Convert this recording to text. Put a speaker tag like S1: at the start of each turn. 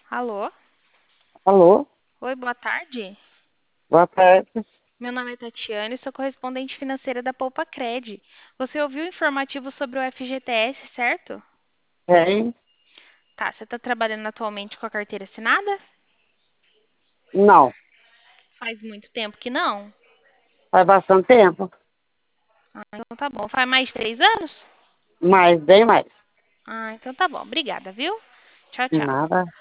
S1: Alô?
S2: Alô,
S1: Oi, boa tarde.
S2: boa tarde.
S1: Meu nome é Tatiana e sou correspondente financeira da Poupa Cred. Você ouviu o informativo sobre o FGTS, certo?
S2: Tem?
S1: Tá, você está trabalhando atualmente com a carteira assinada?
S2: Não,
S1: Faz muito tempo que não?
S2: faz bastante tempo,
S1: Ah, então tá bom. Faz mais de 3 anos?
S2: mas bem mais.
S1: Ah, então tá bom. Obrigada, viu? Tchau, tchau.
S2: Nada.